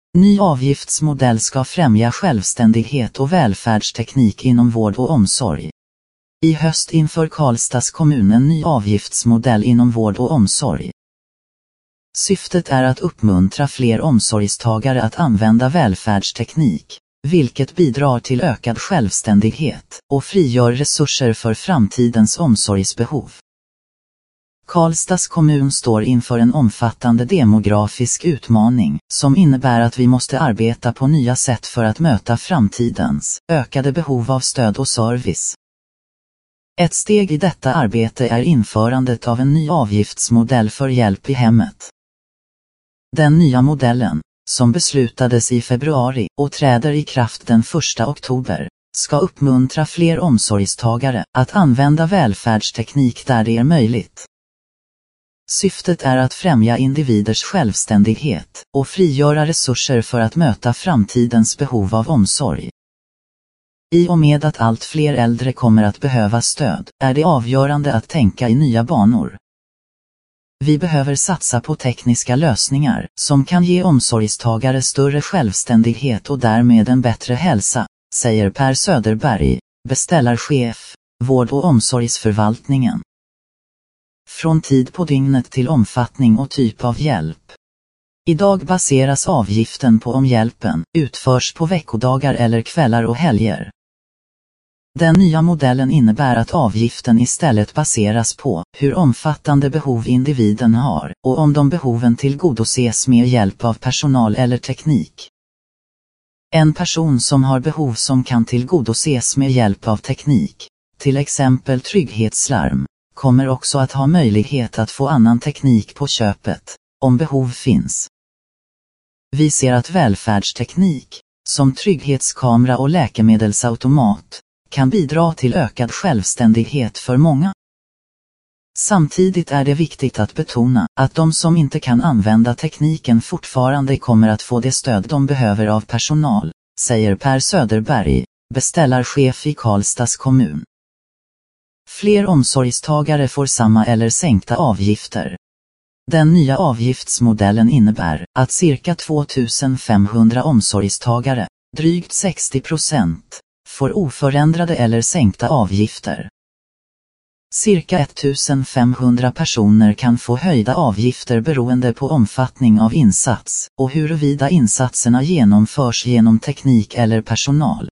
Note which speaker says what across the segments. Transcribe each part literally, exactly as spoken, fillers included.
Speaker 1: Ny avgiftsmodell ska främja självständighet och välfärdsteknik inom vård och omsorg. I höst inför Karlstads kommun en ny avgiftsmodell inom vård och omsorg. Syftet är att uppmuntra fler omsorgstagare att använda välfärdsteknik, vilket bidrar till ökad självständighet och frigör resurser för framtidens omsorgsbehov. Karlstads kommun står inför en omfattande demografisk utmaning som innebär att vi måste arbeta på nya sätt för att möta framtidens ökade behov av stöd och service. Ett steg i detta arbete är införandet av en ny avgiftsmodell för hjälp i hemmet. Den nya modellen, som beslutades i februari och träder i kraft den första oktober, ska uppmuntra fler omsorgstagare att använda välfärdsteknik där det är möjligt. Syftet är att främja individers självständighet och frigöra resurser för att möta framtidens behov av omsorg. I och med att allt fler äldre kommer att behöva stöd, är det avgörande att tänka i nya banor. Vi behöver satsa på tekniska lösningar som kan ge omsorgstagare större självständighet och därmed en bättre hälsa, säger Per Söderberg, beställarchef, vård- och omsorgsförvaltningen. Från tid på dygnet till omfattning och typ av hjälp. Idag baseras avgiften på om hjälpen utförs på veckodagar eller kvällar och helger. Den nya modellen innebär att avgiften istället baseras på hur omfattande behov individen har och om de behoven tillgodoses med hjälp av personal eller teknik. En person som har behov som kan tillgodoses med hjälp av teknik, till exempel trygghetslarm, kommer också att ha möjlighet att få annan teknik på köpet, om behov finns. Vi ser att välfärdsteknik, som trygghetskamera och läkemedelsautomat, kan bidra till ökad självständighet för många. Samtidigt är det viktigt att betona att de som inte kan använda tekniken fortfarande kommer att få det stöd de behöver av personal, säger Per Söderberg, beställarchef i Karlstads kommun. Fler omsorgstagare får samma eller sänkta avgifter. Den nya avgiftsmodellen innebär att cirka två tusen femhundra omsorgstagare, drygt sextio procent, får oförändrade eller sänkta avgifter. Cirka ett tusen femhundra personer kan få höjda avgifter beroende på omfattning av insats och huruvida insatserna genomförs genom teknik eller personal.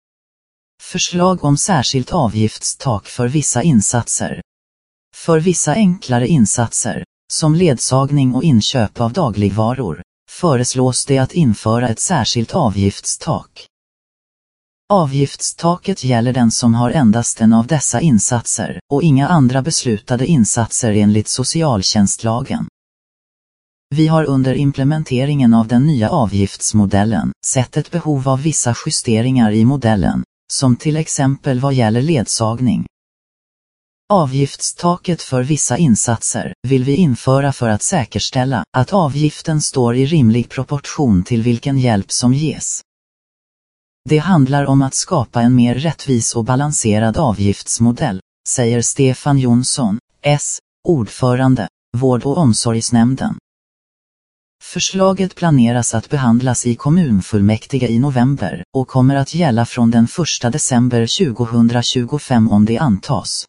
Speaker 1: Förslag om särskilt avgiftstak för vissa insatser. För vissa enklare insatser, som ledsagning och inköp av dagligvaror, föreslås det att införa ett särskilt avgiftstak. Avgiftstaket gäller den som har endast en av dessa insatser och inga andra beslutade insatser enligt socialtjänstlagen. Vi har under implementeringen av den nya avgiftsmodellen sett ett behov av vissa justeringar i modellen, som till exempel vad gäller ledsagning. Avgiftstaket för vissa insatser vill vi införa för att säkerställa att avgiften står i rimlig proportion till vilken hjälp som ges. Det handlar om att skapa en mer rättvis och balanserad avgiftsmodell, säger Stefan Jonsson, S, ordförande, vård- och omsorgsnämnden. Förslaget planeras att behandlas i kommunfullmäktige i november och kommer att gälla från den första december tjugohundratjugofem om det antas.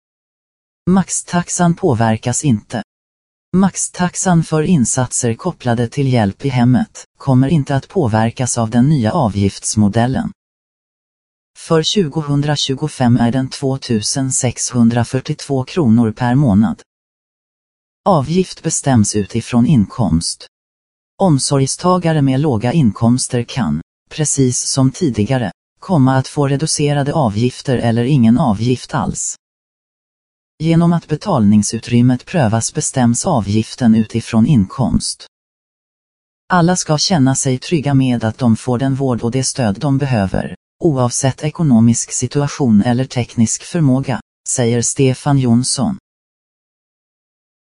Speaker 1: Maxtaxan påverkas inte. Maxtaxan för insatser kopplade till hjälp i hemmet kommer inte att påverkas av den nya avgiftsmodellen. För tjugohundratjugofem är den två tusen sexhundrafyrtiotvå kronor per månad. Avgift bestäms utifrån inkomst. Omsorgstagare med låga inkomster kan, precis som tidigare, komma att få reducerade avgifter eller ingen avgift alls. Genom att betalningsutrymmet prövas bestäms avgiften utifrån inkomst. Alla ska känna sig trygga med att de får den vård och det stöd de behöver, oavsett ekonomisk situation eller teknisk förmåga, säger Stefan Jonsson.